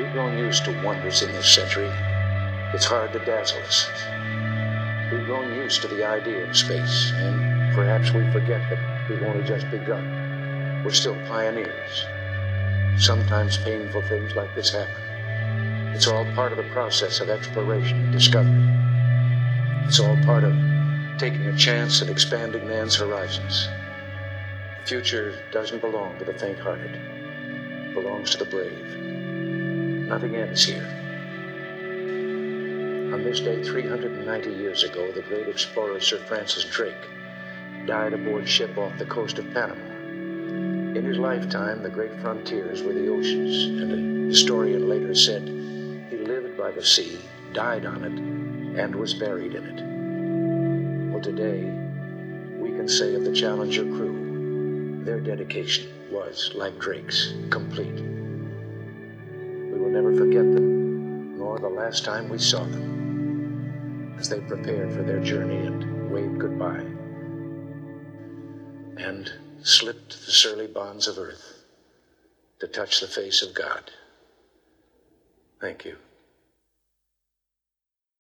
We've grown used to wonders in this century. It's hard to dazzle us. We've grown used to the idea of space, and perhaps we forget that we've only just begun. We're still pioneers. Sometimes painful things like this happen. It's all part of the process of exploration and discovery. It's all part of taking a chance at expanding man's horizons. The future doesn't belong to the faint-hearted. It belongs to the brave. Nothing ends here. On this day 390 years ago, the great explorer Sir Francis Drake died aboard ship off the coast of Panama. In his lifetime, the great frontiers were the oceans, and a historian later said he lived by the sea, died on it, and was buried in it. Well, today, we can say of the Challenger crew, their dedication was, like Drake's, complete. We will never forget them, nor the last time we saw them, as they prepared for their journey and waved goodbye, and slipped the surly bonds of earth to touch the face of God. Thank you.